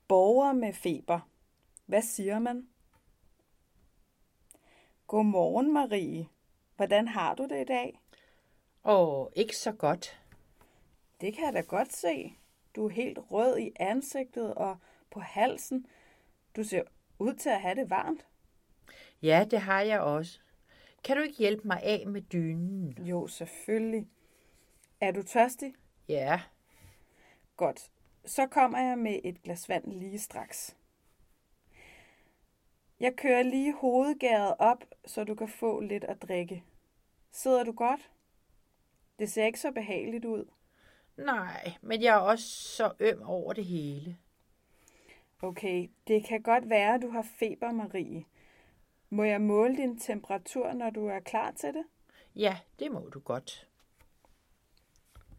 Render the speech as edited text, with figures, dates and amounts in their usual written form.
Borger med feber. Hvad siger man? Godmorgen, Marie. Hvordan har du det i dag? Ikke så godt. Det kan jeg da godt se. Du er helt rød i ansigtet og på halsen. Du ser ud til at have det varmt. Ja, det har jeg også. Kan du ikke hjælpe mig af med dynen? Jo, selvfølgelig. Er du tørstig? Ja, Godt. Så kommer jeg med et glas vand lige straks. Jeg kører lige hovedgæret op, så du kan få lidt at drikke. Sidder du godt? Det ser ikke så behageligt ud. nej, men jeg er også så øm over det hele. Okay, det kan godt være, at du har feber, Marie. Må jeg måle din temperatur, når du er klar til det? Ja, det må du godt.